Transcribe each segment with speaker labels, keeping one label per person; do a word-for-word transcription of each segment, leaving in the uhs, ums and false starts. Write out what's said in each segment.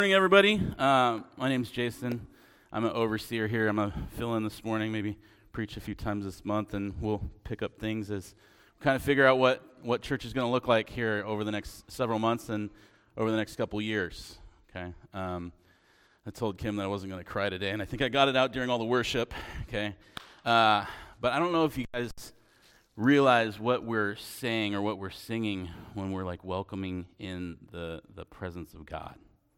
Speaker 1: Morning, everybody. Uh, my name's Jason. I'm an overseer here. I'm going to fill in this morning, maybe preach a few times this month, and we'll pick up things as we kind of figure out what, what church is going to look like here over the next several months and over the next couple years. Okay. Um, I told Kim that I wasn't going to cry today, and I think I got it out during all the worship. Okay. Uh, but I don't know if you guys realize what we're saying or what we're singing when we're like welcoming in the, the presence of God.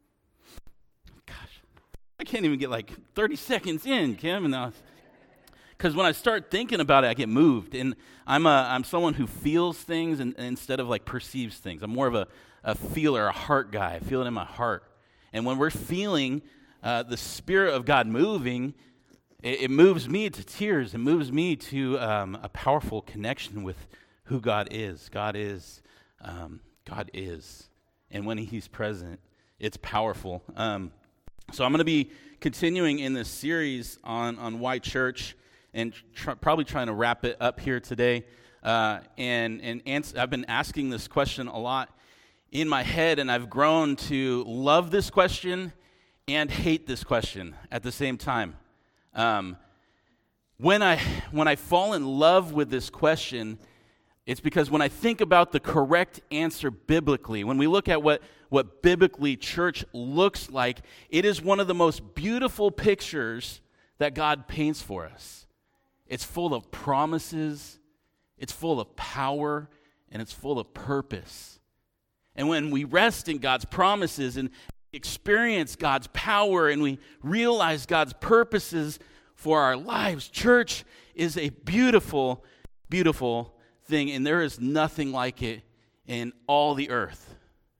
Speaker 1: Gosh, I can't even get like thirty seconds in, Kim, and because when I start thinking about it, I get moved. And I'm a I'm someone who feels things and, and instead of like perceives things. I'm more of a, a feeler, a heart guy. I feel it in my heart. And when we're feeling uh, the Spirit of God moving, it, it moves me to tears. It moves me to um, a powerful connection with who God is. God is, um, God is, and when He's present, it's powerful. Um, So I'm going to be continuing in this series on, on why church, and tr- probably trying to wrap it up here today. Uh, and and ans- I've been asking this question a lot in my head, and I've grown to love this question and hate this question at the same time. Um, when I when I fall in love with this question, it's because when I think about the correct answer biblically, when we look at what, what biblically church looks like, it is one of the most beautiful pictures that God paints for us. It's full of promises, it's full of power, and it's full of purpose. And when we rest in God's promises and experience God's power and we realize God's purposes for our lives, church is a beautiful, beautiful thing, and there is nothing like it in all the earth.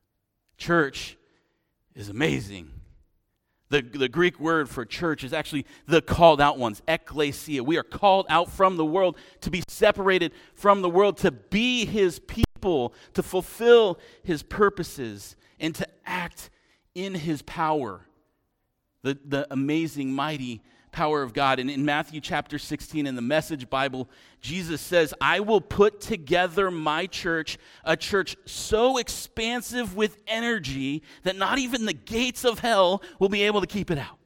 Speaker 1: Church is amazing. The, the Greek word for church is actually the called out ones, ekklesia. We are called out from the world to be separated from the world, to be His people, to fulfill His purposes, and to act in His power. The, the amazing, mighty power of God. And in Matthew chapter sixteen in the Message Bible, Jesus says, I will put together my church, a church so expansive with energy that not even the gates of hell will be able to keep it out.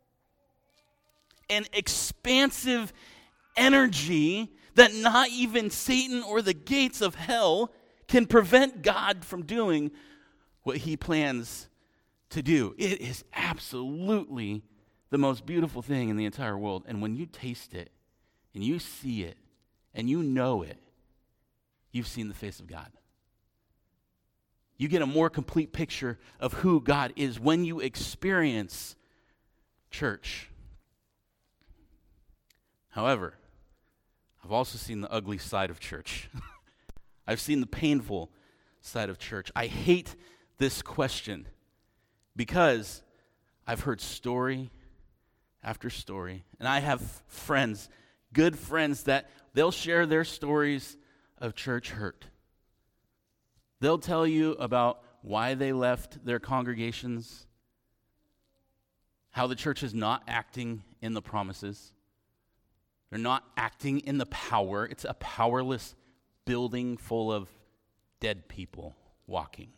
Speaker 1: An expansive energy that not even Satan or the gates of hell can prevent God from doing what He plans to do. It is absolutely the most beautiful thing in the entire world. And when you taste it, and you see it, and you know it, you've seen the face of God. You get a more complete picture of who God is when you experience church. However, I've also seen the ugly side of church. I've seen the painful side of church. I hate this question because I've heard story after story. And I have friends, good friends, that they'll share their stories of church hurt. They'll tell you about why they left their congregations, how the church is not acting in the promises. They're not acting in the power. It's a powerless building full of dead people walking.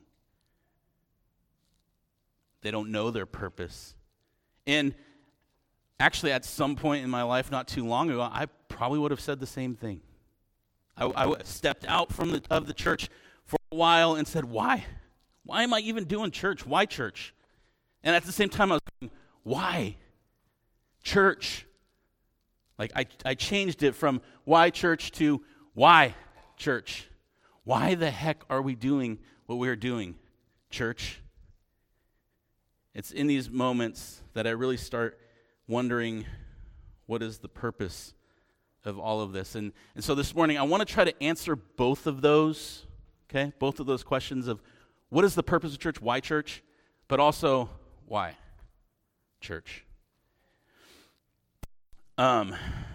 Speaker 1: They don't know their purpose. And actually, at some point in my life, not too long ago, I probably would have said the same thing. I, I stepped out from the, of the church for a while and said, why? Why am I even doing church? Why church? And at the same time, I was going, why church? Like, I, I changed it from why church to why church? Why the heck are we doing what we're doing, church? It's in these moments that I really start wondering what is the purpose of all of this. And, and so this morning, I want to try to answer both of those, okay? Both of those questions of what is the purpose of church, why church, but also why church. Um,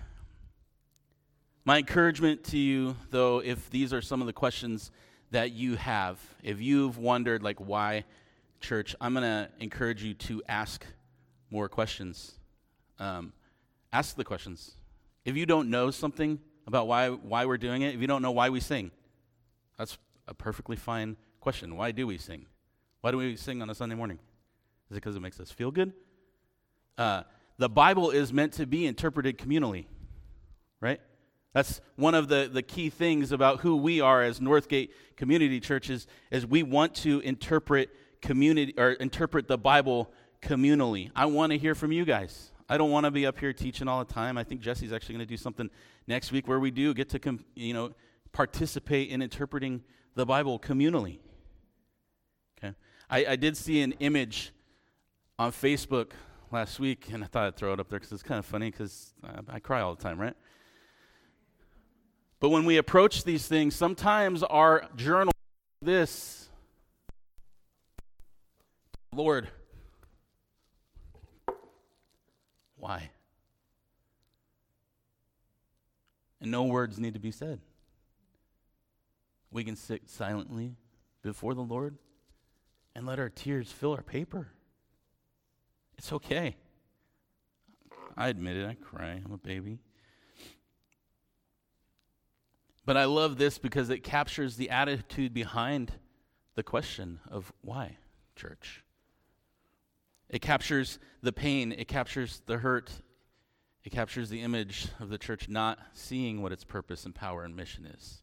Speaker 1: my encouragement to you, though, if these are some of the questions that you have, if you've wondered, like, why church, I'm going to encourage you to ask more questions. Um, ask the questions. If you don't know something about why why we're doing it, if you don't know why we sing, that's a perfectly fine question. Why do we sing? Why do we sing on a Sunday morning? Is it because it makes us feel good? Uh, the Bible is meant to be interpreted communally, right? That's one of the, the key things about who we are as Northgate Community Churches, is we want to interpret community or interpret the Bible communally. I want to hear from you guys. I don't want to be up here teaching all the time. I think Jesse's actually going to do something next week where we do get to com- you know participate in interpreting the Bible communally. Okay, I, I did see an image on Facebook last week, and I thought I'd throw it up there because it's kind of funny because I, I cry all the time, right? But when we approach these things, sometimes our journal this, Lord, why? And no words need to be said. We can sit silently before the Lord and let our tears fill our paper. It's okay. I admit it, I cry. I'm a baby. But I love this because it captures the attitude behind the question of why church. It captures the pain. It captures the hurt. It captures the image of the church not seeing what its purpose and power and mission is.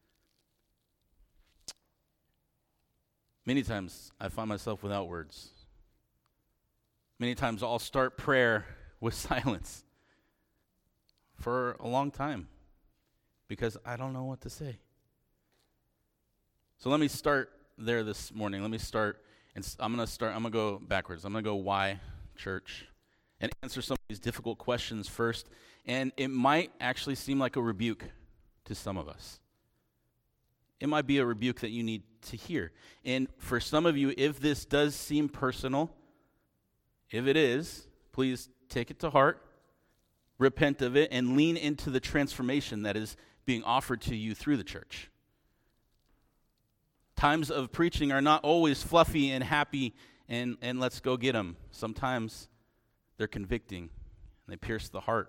Speaker 1: Many times I find myself without words. Many times I'll start prayer with silence for a long time because I don't know what to say. So let me start there this morning. Let me start, and I'm going to start, I'm going to go backwards. I'm going to go why church and answer some of these difficult questions first. And it might actually seem like a rebuke to some of us. It might be a rebuke that you need to hear. And for some of you, if this does seem personal, if it is, please take it to heart, repent of it, and lean into the transformation that is being offered to you through the church. Times of preaching are not always fluffy and happy and, and let's go get them. Sometimes they're convicting and they pierce the heart.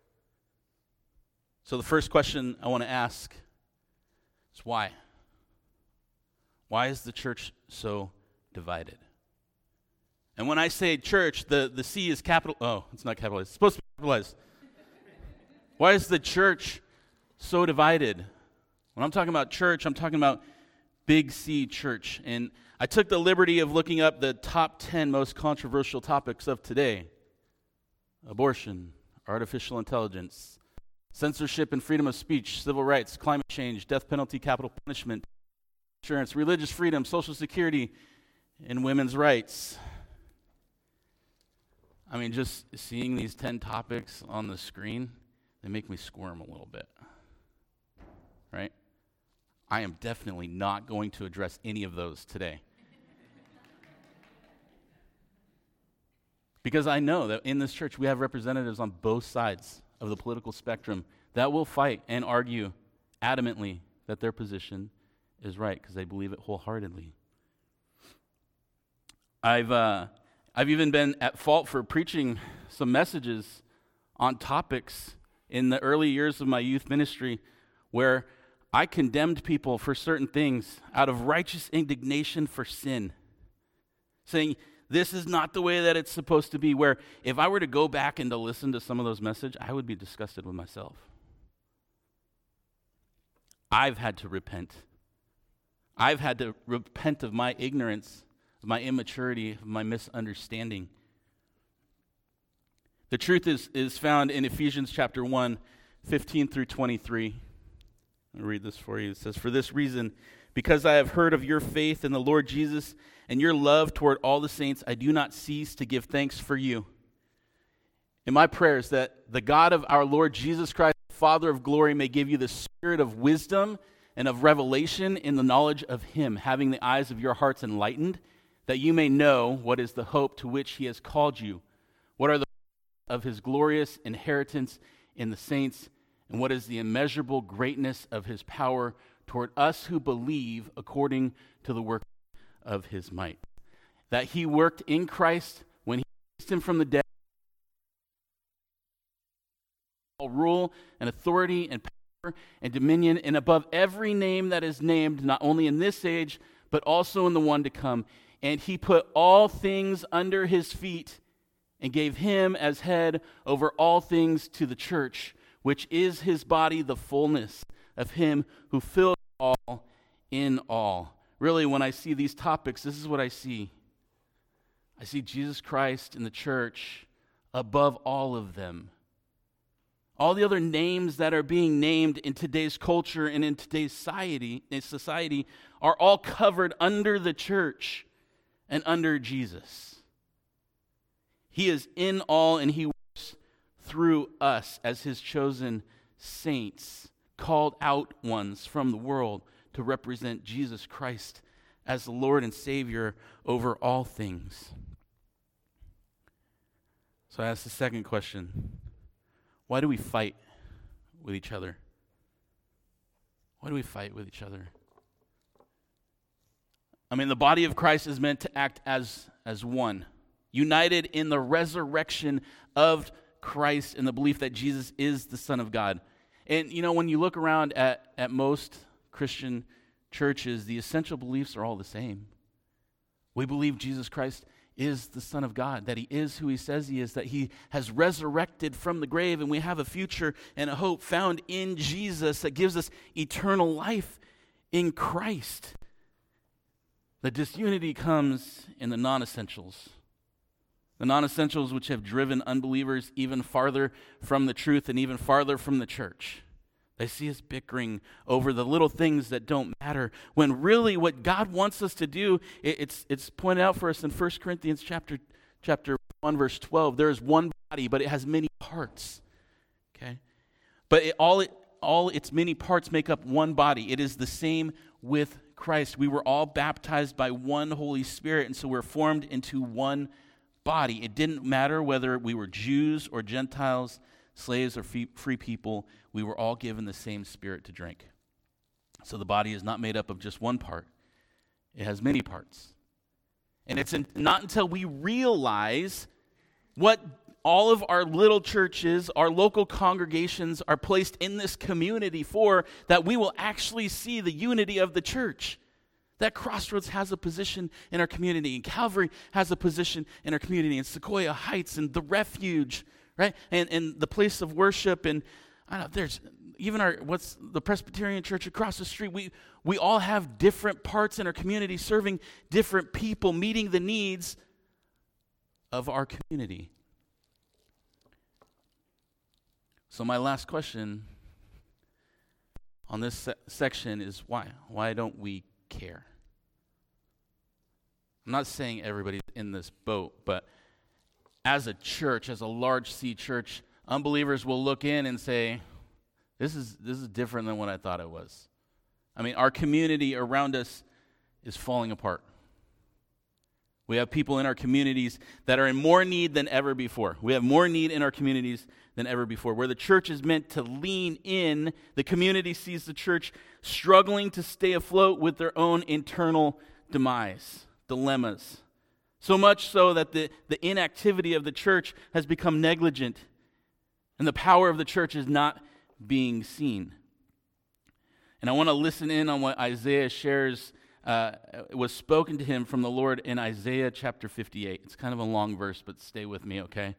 Speaker 1: So the first question I want to ask is why? Why is the church so divided? And when I say church, the, the C is capital. Oh, it's not capitalized. It's supposed to be capitalized. Why is the church so divided? When I'm talking about church, I'm talking about Big C church. And I took the liberty of looking up the top ten most controversial topics of today. Abortion, artificial intelligence, censorship and freedom of speech, civil rights, climate change, death penalty, capital punishment, insurance, religious freedom, social security, and women's rights. I mean, just seeing these ten topics on the screen, they make me squirm a little bit, right? I am definitely not going to address any of those today. Because I know that in this church we have representatives on both sides of the political spectrum that will fight and argue adamantly that their position is right because they believe it wholeheartedly. I've uh, I've even been at fault for preaching some messages on topics in the early years of my youth ministry where I condemned people for certain things out of righteous indignation for sin, saying, this is not the way that it's supposed to be, where if I were to go back and to listen to some of those messages, I would be disgusted with myself. I've had to repent. I've had to repent of my ignorance, of my immaturity, of my misunderstanding. The truth is, is found in Ephesians chapter one, fifteen through twenty-three. I'll read this for you. It says, for this reason, because I have heard of your faith in the Lord Jesus and your love toward all the saints, I do not cease to give thanks for you. And my prayer is that the God of our Lord Jesus Christ, Father of glory, may give you the spirit of wisdom and of revelation in the knowledge of him, having the eyes of your hearts enlightened, that you may know what is the hope to which he has called you, what are the of his glorious inheritance in the saints, and what is the immeasurable greatness of his power toward us who believe according to the work of his might. That he worked in Christ when he raised him from the dead. All rule and authority and power and dominion and above every name that is named, not only in this age, but also in the one to come. and he put all things under his feet and gave him as head over all things to the church, which is his body, the fullness of him who fills all in all. Really, when I see these topics, this is what I see. I see Jesus Christ in the church above all of them. All the other names that are being named in today's culture and in today's society, in society are all covered under the church and under Jesus. He is in all, and he works through us as his chosen saints, called out ones from the world to represent Jesus Christ as the Lord and Savior over all things. So I ask the second question. Why do we fight with each other? Why do we fight with each other? I mean, the body of Christ is meant to act as, as one, united in the resurrection of Christ and the belief that Jesus is the Son of God. And, you know, when you look around at, at most Christian churches, the essential beliefs are all the same. We believe Jesus Christ is the Son of God, that he is who he says he is, that he has resurrected from the grave, and we have a future and a hope found in Jesus that gives us eternal life in Christ. The disunity comes in the non-essentials. The non-essentials which have driven unbelievers even farther from the truth and even farther from the church. They see us bickering over the little things that don't matter, when really what God wants us to do, it, it's it's pointed out for us in First Corinthians chapter chapter one, verse twelve. There is one body, but it has many parts. Okay? But it, all it all its many parts make up one body. It is the same with Christ. We were all baptized by one Holy Spirit, and so we're formed into one body. It didn't matter whether we were Jews or Gentiles, slaves or free people. We were all given the same Spirit to drink. So the body is not made up of just one part. It has many parts. And it's in, not until we realize what all of our little churches, our local congregations are placed in this community for, that we will actually see the unity of the church. That Crossroads has a position in our community, and Calvary has a position in our community, and Sequoia Heights, and the Refuge, right? And and the place of worship, and I don't know, there's even our, what's the Presbyterian church across the street. We we all have different parts in our community serving different people, meeting the needs of our community. So my last question on this se- section is why? Why don't we care? I'm not saying everybody's in this boat, but as a church, as a large C church, unbelievers will look in and say, this is this is different than what I thought it was. I mean, our community around us is falling apart. We have people in our communities that are in more need than ever before. We have more need in our communities than ever before. Where the church is meant to lean in, the community sees the church struggling to stay afloat with their own internal demise, dilemmas. So much so that the, the inactivity of the church has become negligent, and the power of the church is not being seen. And I want to listen in on what Isaiah shares uh, was spoken to him from the Lord in Isaiah chapter fifty-eight. It's kind of a long verse, but stay with me, okay?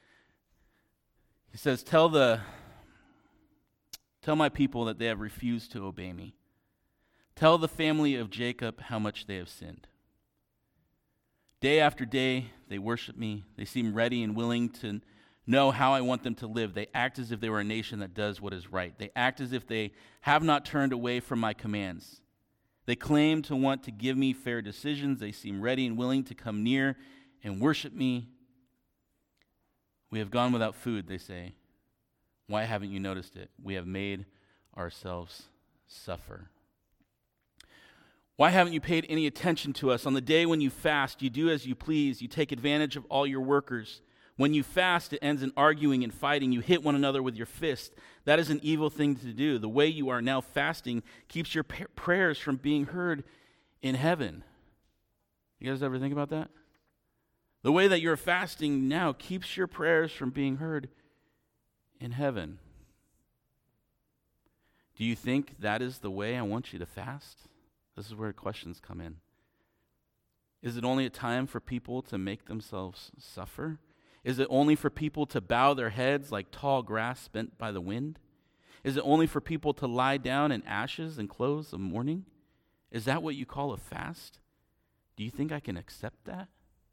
Speaker 1: He says, Tell the tell my people that they have refused to obey me. Tell the family of Jacob how much they have sinned. Day after day, they worship me. They seem ready and willing to know how I want them to live. They act as if they were a nation that does what is right. They act as if they have not turned away from my commands. They claim to want to give me fair decisions. They seem ready and willing to come near and worship me. We have gone without food, they say. Why haven't you noticed it? We have made ourselves suffer. Why haven't you paid any attention to us? On the day when you fast, you do as you please. You take advantage of all your workers. When you fast, it ends in arguing and fighting. You hit one another with your fist. That is an evil thing to do. The way you are now fasting keeps your pa- prayers from being heard in heaven. You guys ever think about that? The way that you're fasting now keeps your prayers from being heard in heaven. Do you think that is the way I want you to fast? This is where questions come in. Is it only a time for people to make themselves suffer? Is it only for people to bow their heads like tall grass bent by the wind? Is it only for people to lie down in ashes and clothes of mourning? Is that what you call a fast? Do you think I can accept that?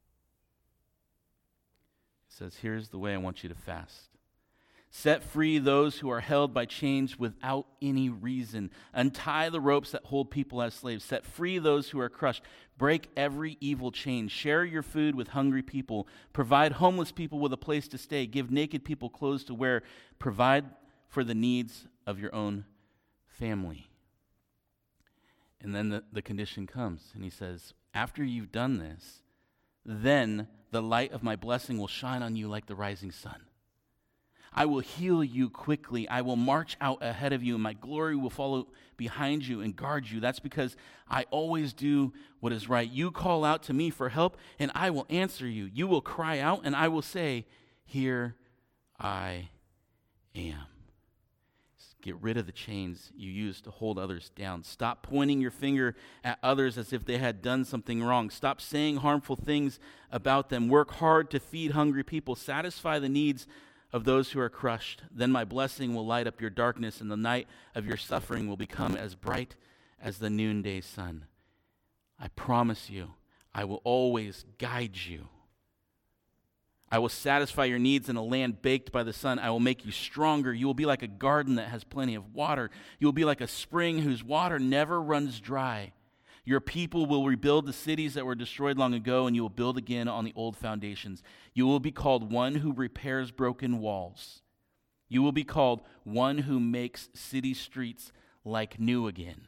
Speaker 1: It says, here's the way I want you to fast. Set free those who are held by chains without any reason. Untie the ropes that hold people as slaves. Set free those who are crushed. Break every evil chain. Share your food with hungry people. Provide homeless people with a place to stay. Give naked people clothes to wear. Provide for the needs of your own family. And then the, the condition comes, and he says, after you've done this, then the light of my blessing will shine on you like the rising sun. I will heal you quickly. I will march out ahead of you, and my glory will follow behind you and guard you. That's because I always do what is right. You call out to me for help, and I will answer you. You will cry out, and I will say, here I am. Get rid of the chains you use to hold others down. Stop pointing your finger at others as if they had done something wrong. Stop saying harmful things about them. Work hard to feed hungry people. Satisfy the needs of those who are crushed. Then my blessing will light up your darkness, and the night of your suffering will become as bright as the noonday sun. I promise you, I will always guide you. I will satisfy your needs in a land baked by the sun. I will make you stronger. You will be like a garden that has plenty of water. You will be like a spring whose water never runs dry. Your people will rebuild the cities that were destroyed long ago, and you will build again on the old foundations. You will be called one who repairs broken walls. You will be called one who makes city streets like new again.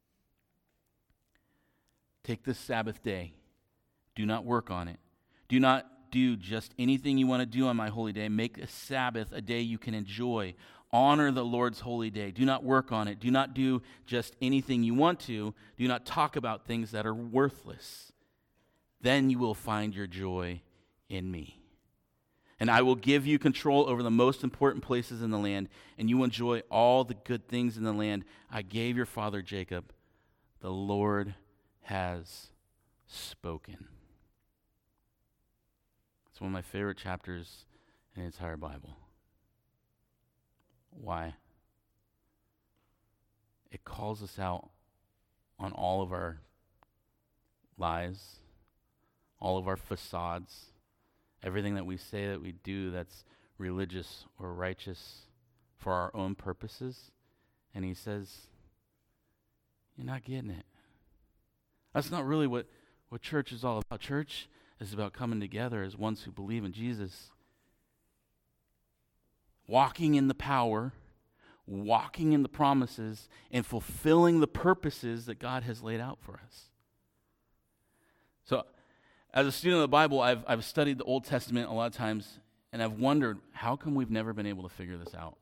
Speaker 1: Take this Sabbath day. Do not work on it. Do not do just anything you want to do on my holy day. Make a Sabbath a day you can enjoy. Honor the Lord's holy day. Do not work on it. Do not do just anything you want to. Do not talk about things that are worthless. Then you will find your joy in me. And I will give you control over the most important places in the land, and you will enjoy all the good things in the land I gave your father Jacob. The Lord has spoken. It's one of my favorite chapters in the entire Bible. Why? It calls us out on all of our lies, all of our facades, everything that we say that we do that's religious or righteous for our own purposes. And he says, you're not getting it. That's not really what, what church is all about. Church is about coming together as ones who believe in Jesus, walking in the power, walking in the promises, and fulfilling the purposes that God has laid out for us. So, as a student of the Bible, I've I've studied the Old Testament a lot of times, and I've wondered, how come we've never been able to figure this out?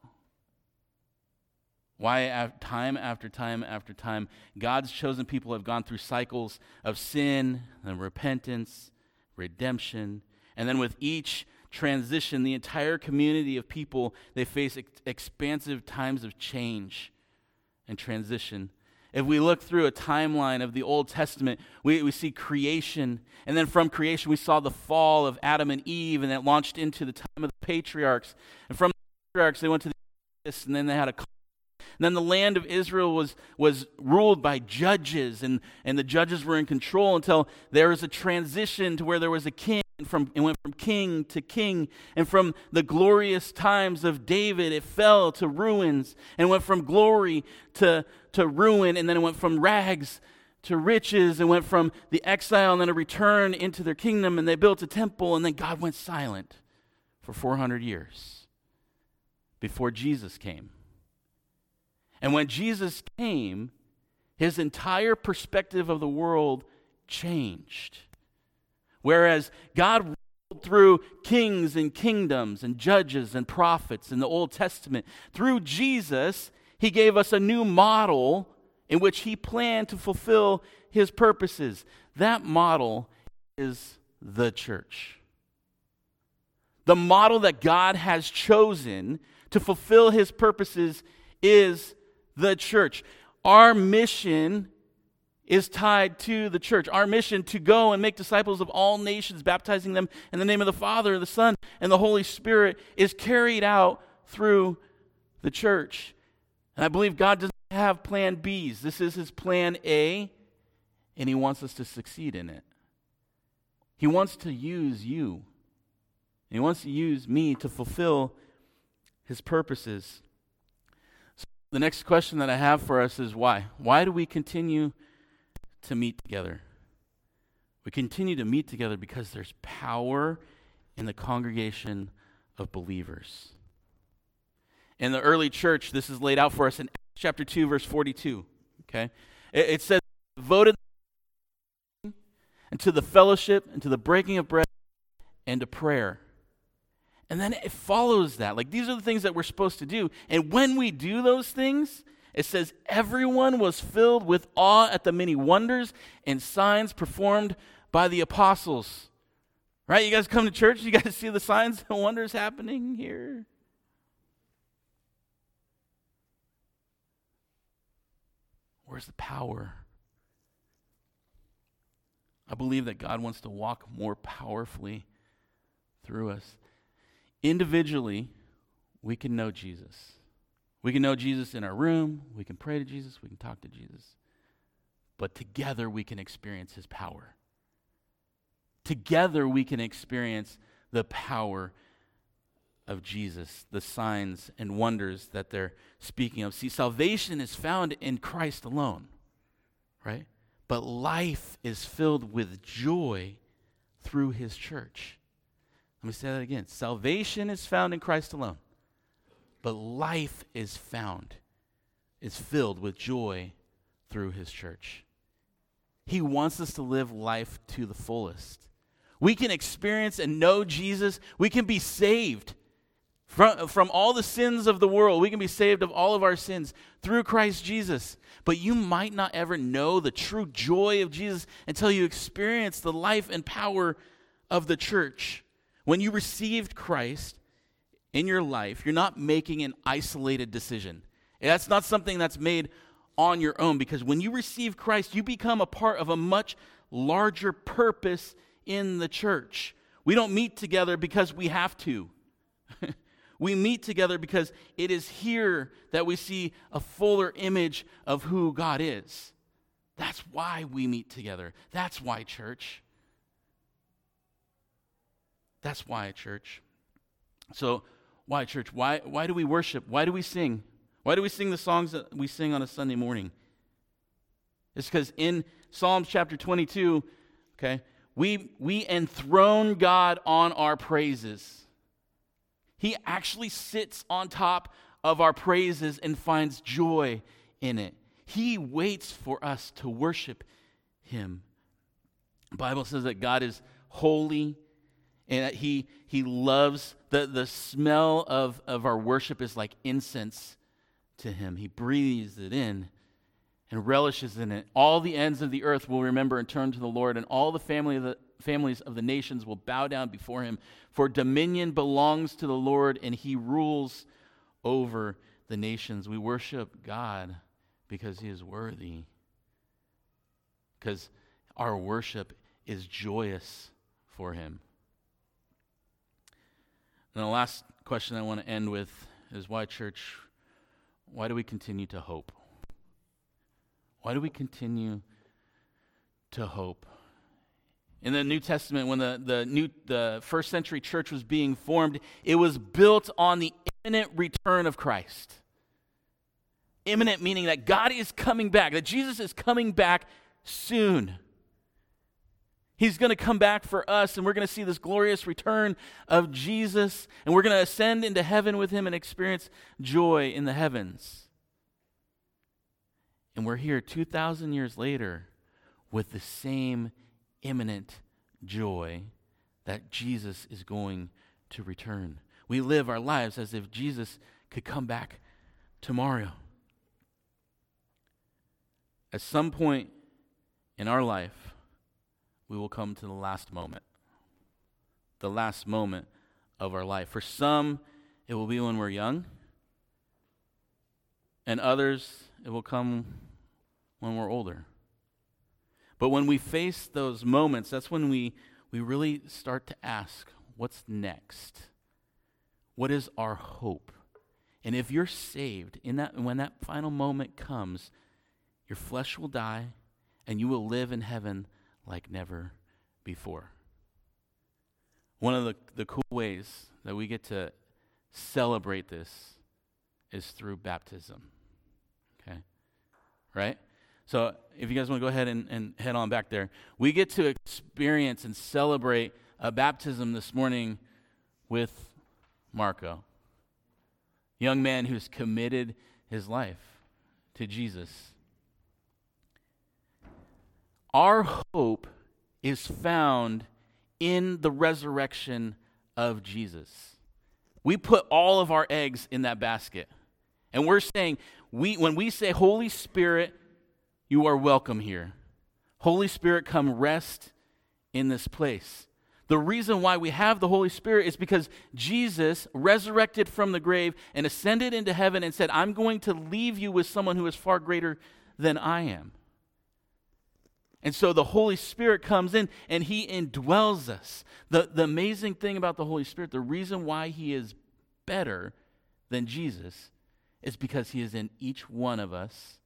Speaker 1: Why time after time after time, God's chosen people have gone through cycles of sin and repentance, redemption, and then with each transition, the entire community of people, they face ex- expansive times of change and transition. If we look through a timeline of the Old Testament, we, we see creation, and then from creation we saw the fall of Adam and Eve, and that launched into the time of the patriarchs. And from the patriarchs they went to the and then they had a And then the land of Israel was, was ruled by judges, and, and the judges were in control until there was a transition to where there was a king. And from it went from king to king, and from the glorious times of David, it fell to ruins, and went from glory to, to ruin, and then it went from rags to riches, and went from the exile and then a return into their kingdom, and they built a temple, and then God went silent for four hundred years before Jesus came. And when Jesus came, his entire perspective of the world changed. Whereas God ruled through kings and kingdoms and judges and prophets in the Old Testament, through Jesus, he gave us a new model in which he planned to fulfill his purposes. That model is the church. The model that God has chosen to fulfill his purposes is the church. Our mission is tied to the church. Our mission to go and make disciples of all nations, baptizing them in the name of the Father, the Son, and the Holy Spirit is carried out through the church. And I believe God doesn't have plan B's. This is his plan A, and he wants us to succeed in it. He wants to use you. He wants to use me to fulfill his purposes. So the next question that I have for us is why? Why do we continue to meet together? We continue to meet together because there's power in the congregation of believers. In the early church, this is laid out for us in Acts chapter two, verse forty-two. Okay, it, it says, "Devoted and to the fellowship and to the breaking of bread and to prayer." And then it follows that. Like, these are the things that we're supposed to do. And when we do those things, it says, everyone was filled with awe at the many wonders and signs performed by the apostles. Right? You guys come to church, you guys see the signs and wonders happening here. Where's the power? I believe that God wants to walk more powerfully through us. Individually, we can know Jesus. We can know Jesus in our room. We can pray to Jesus. We can talk to Jesus. But together, we can experience his power. Together, we can experience the power of Jesus, the signs and wonders that they're speaking of. See, salvation is found in Christ alone, right? But life is filled with joy through his church. Let me say that again. Salvation is found in Christ alone, but life is found, is filled with joy through his church. He wants us to live life to the fullest. We can experience and know Jesus. We can be saved from, from all the sins of the world. We can be saved of all of our sins through Christ Jesus. But you might not ever know the true joy of Jesus until you experience the life and power of the church. When you received Christ in your life, you're not making an isolated decision. That's not something that's made on your own, because when you receive Christ, you become a part of a much larger purpose in the church. We don't meet together because we have to. We meet together because it is here that we see a fuller image of who God is. That's why we meet together. That's why, church. That's why, church. So, why, church? Why, why do we worship? Why do we sing? Why do we sing the songs that we sing on a Sunday morning? It's because in Psalms chapter twenty-two, okay, we, we enthrone God on our praises. He actually sits on top of our praises and finds joy in it. He waits for us to worship him. The Bible says that God is holy, and that he, he loves, the, the smell of, of our worship is like incense to him. He breathes it in and relishes in it. All the ends of the earth will remember and turn to the Lord, and all the family of the families of the nations will bow down before him. For dominion belongs to the Lord, and he rules over the nations. We worship God because he is worthy. Because our worship is joyous for him. And the last question I want to end with is, why, church? Why do we continue to hope? Why do we continue to hope? In the New Testament, when the, the, new, the first century church was being formed, it was built on the imminent return of Christ. Imminent meaning that God is coming back, that Jesus is coming back soon. He's going to come back for us, and we're going to see this glorious return of Jesus, and we're going to ascend into heaven with him and experience joy in the heavens. And we're here two thousand years later with the same imminent joy that Jesus is going to return. We live our lives as if Jesus could come back tomorrow. At some point in our life, we will come to the last moment. The last moment of our life. For some, it will be when we're young. And others, it will come when we're older. But when we face those moments, that's when we, we really start to ask, what's next? What is our hope? And if you're saved, in that when that final moment comes, your flesh will die, and you will live in heaven like never before. One of the, the cool ways that we get to celebrate this is through baptism. Okay? Right? So if you guys want to go ahead and, and head on back there, we get to experience and celebrate a baptism this morning with Marco, young man who's committed his life to Jesus. Our hope is found in the resurrection of Jesus. We put all of our eggs in that basket. And we're saying, we when we say, Holy Spirit, you are welcome here. Holy Spirit, come rest in this place. The reason why we have the Holy Spirit is because Jesus resurrected from the grave and ascended into heaven and said, I'm going to leave you with someone who is far greater than I am. And so the Holy Spirit comes in and he indwells us. The, the amazing thing about the Holy Spirit, the reason why he is better than Jesus is because he is in each one of us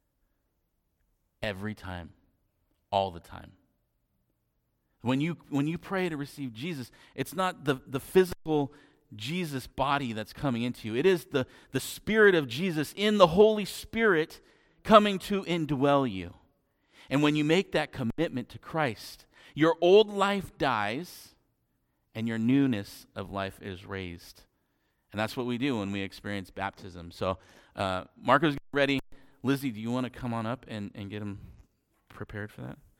Speaker 1: every time, all the time. When you when you pray to receive Jesus, it's not the, the physical Jesus body that's coming into you. It is the, the Spirit of Jesus in the Holy Spirit coming to indwell you. And when you make that commitment to Christ, your old life dies and your newness of life is raised. And that's what we do when we experience baptism. So uh, Marco's ready. Lizzie, do you want to come on up and, and get him prepared for that?